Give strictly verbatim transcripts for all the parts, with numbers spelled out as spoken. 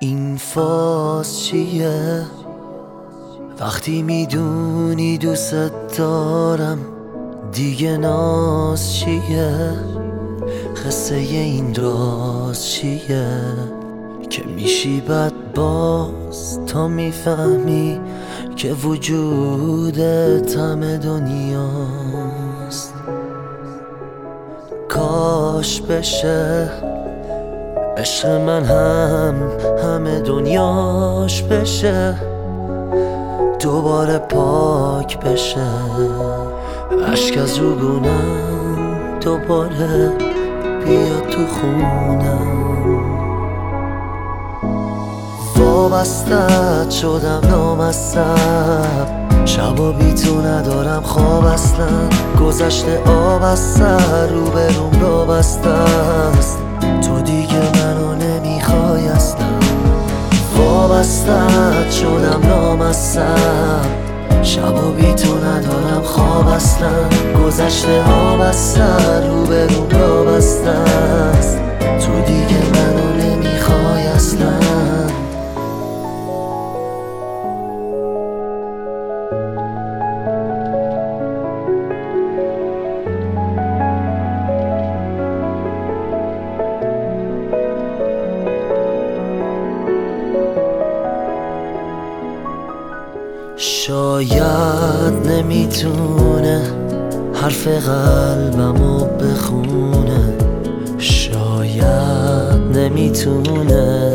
این فاز چیه؟ وقتی میدونی دوست دارم دیگه ناز چیه؟ قصه این راز چیه؟ که میشی بد باز تا میفهمی که وجودت همه دنیاست. کاش بشه عشق من هم همه دنیاش بشه، دوباره پاک بشه اشک از روگونم، دوباره بیاد تو خونم. وابستت شدم نامصب، شبا بی تو ندارم خواب اصلا. گذشته آب از سر رو به روم را بسته است، تو دیگه منو نمیخوای اصلا. وابستت شدم نامصب، شبا بی تو ندارم خواب اصلا. گذشته آب از سر رو به روم را بسته است، تو دیگه منو نمیخوای اصلا. شاید نمیتونه حرف قلبمو بخونه، شاید نمیتونه،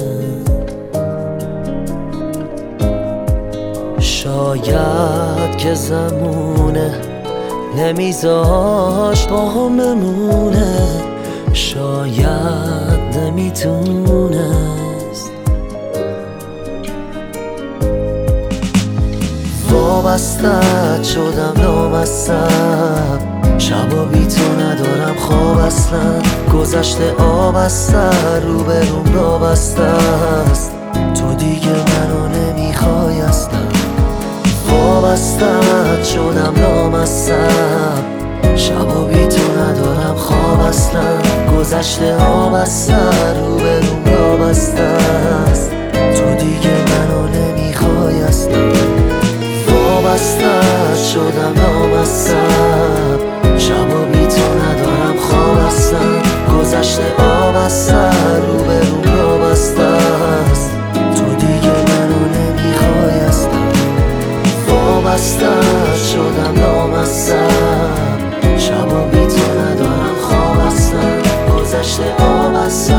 شاید که زمونه نمیذاش با هم بمونه، شاید نمیتونه. وابستت شدم نامصب، شبا بی تو ندارم خواب اصلا. گذشته آب از سر رو به روم را بسته است، تو دیگه منو نمیخوای اصلا. وابستت شدم نامصب، شبا بی تو ندارم خواب اصلا. گذشته آب از سر رو به روم را بسته است، تو دیگه منو نمیخوای اصلا. وابستت شدم نامصب، شبا بی تو ندارم خواب اصلا. گذشته آب از سر رو به روم را بسته است، تو دیگه منو نمیخوای اصلا. وابستت شدم نامصب، شبا بی تو ندارم خواب اصلا. گذشته آب از سر